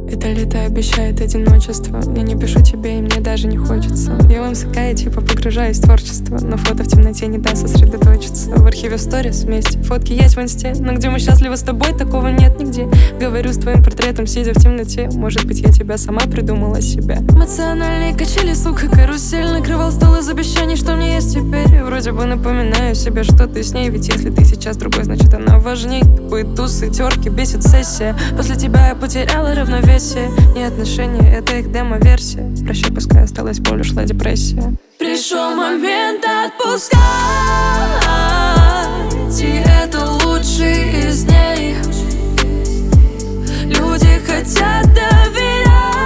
Это лето обещает одиночество. Я не пишу тебе, и мне даже не хочется. Я в МСК и типа погружаюсь в творчество, но фото в темноте не даст сосредоточиться. В архиве сторис вместе, фотки есть в инсте, но где мы счастливы с тобой, такого нет нигде. Говорю с твоим портретом, сидя в темноте. Может быть, я тебя сама придумала себя. Эмоциональные качели, сука, карусель. Накрывал стол из обещаний, что мне есть теперь. Вроде бы напоминаю себе, что ты с ней. Ведь если ты сейчас другой, значит она важней. Тупые тусы, терки, бесит сессия. После тебя я потеряла равновесие. Не отношения, это их демо-версия. Прощай, пускай осталась боль, ушла депрессия. Пришел момент отпускать, и это лучший из дней. Люди хотят доверять,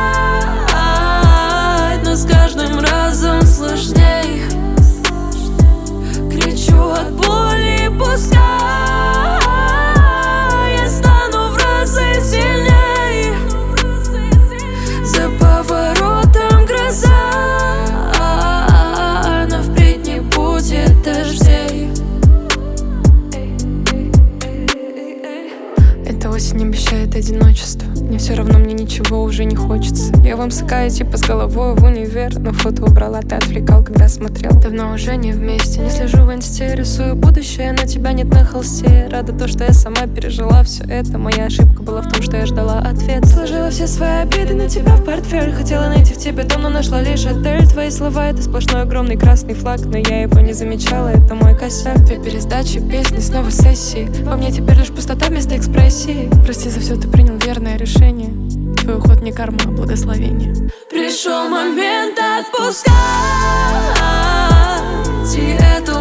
но с каждым разом сложней. Кричу от боли, пускай я стану в разы сильней. За поворотом гроза, но впредь не будет дождей. Эта осень обещает одиночество. Мне все равно, мне ничего уже не хочется. Я в МСК и типа с головой в универ, но фото убрала, ты отвлекал, когда смотрел. Давно уже не вместе, не слежу в инсте. Рисую будущее, но тебя нет на холсте. Рада то, что я сама пережила все это. Моя ошибка была в том, что я ждала ответ. Сложила все свои обиды на тебя в портфель. Хотела найти в тебе дом, но нашла лишь отель. Твои слова — это сплошной огромный красный флаг, но я его не замечала, это мой косяк. Две пересдачи, песни, снова сессии. Во мне теперь лишь пустота вместо экспрессии. Прости за все, ты принял верное решение. Твой уход не карма, а благословение. Пришел момент отпускать, и это